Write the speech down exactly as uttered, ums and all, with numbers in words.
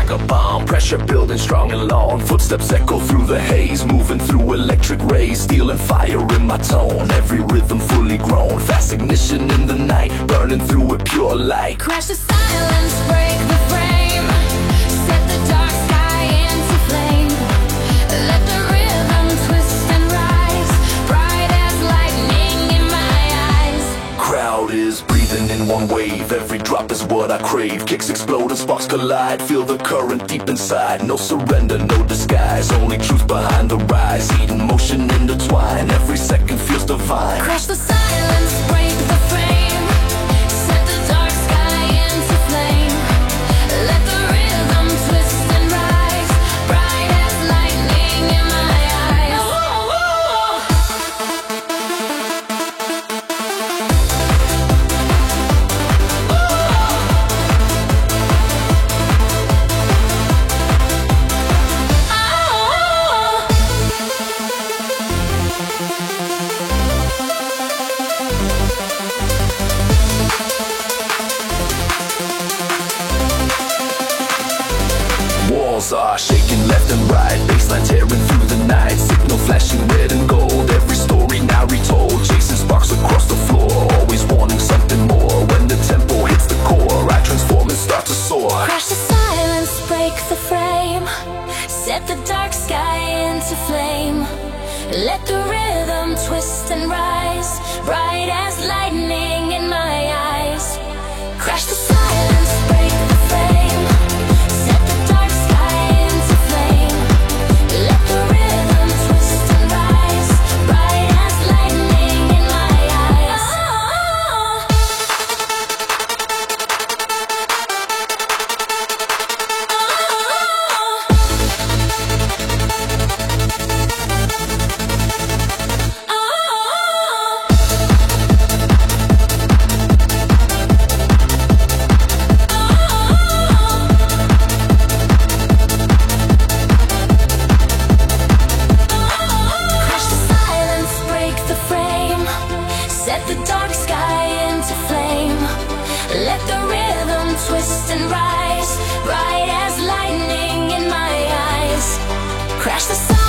like a bomb. Pressure building strong and long. Footsteps echo through the haze, moving through electric rays. Steel and fire in my tone, every rhythm fully grown. Fast ignition in the night, burning through with pure light. Crash the silence, break the frame. Set the dark sky into flame. Let the rhythm twist and rise, bright as lightning in my eyes. Crowd is breathing in one wave, every drop is what I crave. Kicks explode and sparks collide, feel the current deep inside. No surrender, no disguise, only truth behind the rise. Heat and motion intertwine, every second feels divine. Crash the silence, break the frame. Set the dark sky into flame. Let the rhythm twist and rise, bright as lightning in my eyes. Walls are shaking left and right, baseline tearing through the night. Signal flashing red and gold, every story now retold. Chasing sparks across the floor, always wanting something more. When the tempo hits the core, I transform and start to soar. Crash the silence, break the frame. Set the dark sky into flame. Let the rhythm twist and rise, bright as lightning in my eyes. Crash the silence, break the frame. Set the dark sky into flame. Let the rhythm twist and rise, bright as lightning in my eyes. Set the dark sky into flame. Let the rhythm twist and rise, bright as lightning in my eyes. Crash the